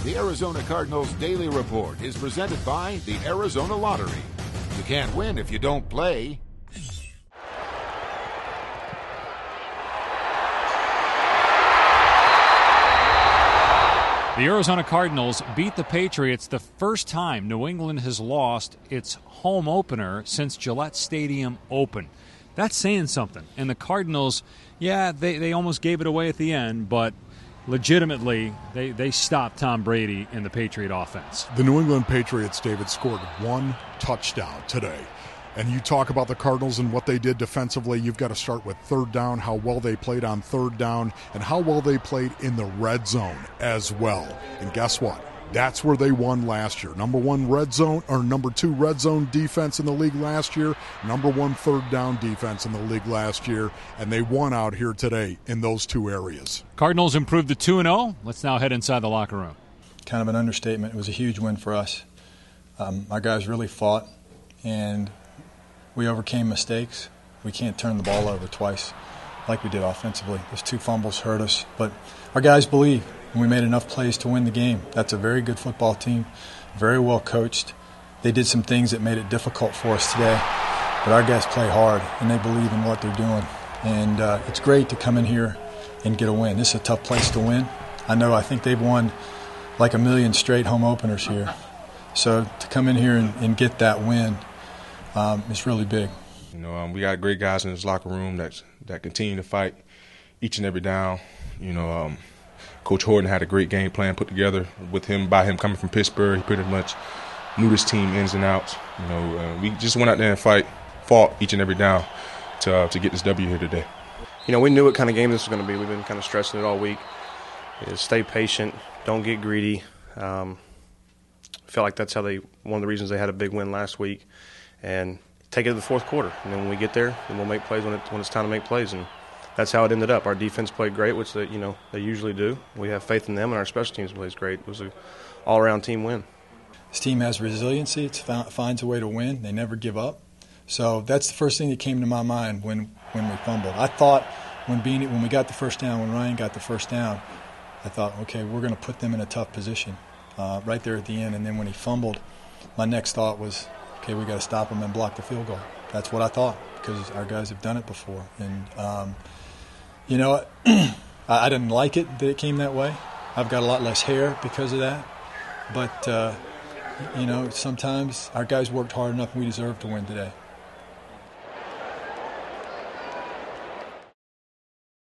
The Arizona Cardinals Daily Report is presented by the Arizona Lottery. You can't win if you don't play. The Arizona Cardinals beat the Patriots the first time New England has lost its home opener since Gillette Stadium opened. That's saying something. And the Cardinals, yeah, they almost gave it away at the end, but legitimately they stopped Tom Brady and the Patriot offense. The New England Patriots, David, scored one touchdown today. And you talk about the Cardinals and what they did defensively, you've got to start with third down, how well they played on third down, and how well they played in the red zone as well. And guess what? That's where they won last year. Number two red zone defense in the league last year, number one third down defense in the league last year, and they won out here today in those two areas. Cardinals improved to 2-0. Let's now head inside the locker room. Kind of an understatement. It was a huge win for us. Our guys really fought, and we overcame mistakes. We can't turn the ball over twice like we did offensively. Those two fumbles hurt us, but our guys believe, and we made enough plays to win the game. That's a very good football team, very well coached. They did some things that made it difficult for us today, but our guys play hard, and they believe in what they're doing. And it's great to come in here and get a win. This is a tough place to win. I think they've won like 1 million straight home openers here. So to come in here and get that win, it's really big. We got great guys in this locker room that continue to fight each and every down. Coach Horton had a great game plan put together by him coming from Pittsburgh. He pretty much knew this team ins and outs. We just went out there and fought each and every down to get this W here today. We knew what kind of game this was going to be. We've been kind of stressing it all week. Stay patient, don't get greedy. I feel like that's one of the reasons they had a big win last week. And take it to the fourth quarter. And then when we get there, then we'll make plays when it's time to make plays. And that's how it ended up. Our defense played great, which they usually do. We have faith in them, and our special teams plays great. It was an all-around team win. This team has resiliency. It finds a way to win. They never give up. So that's the first thing that came to my mind when we fumbled. I thought when we got the first down, when Ryan got the first down, I thought, okay, we're going to put them in a tough position right there at the end. And then when he fumbled, my next thought was, okay, we got to stop him and block the field goal. That's what I thought, because our guys have done it before. And, I didn't like it that it came that way. I've got a lot less hair because of that. But, sometimes our guys worked hard enough and we deserve to win today.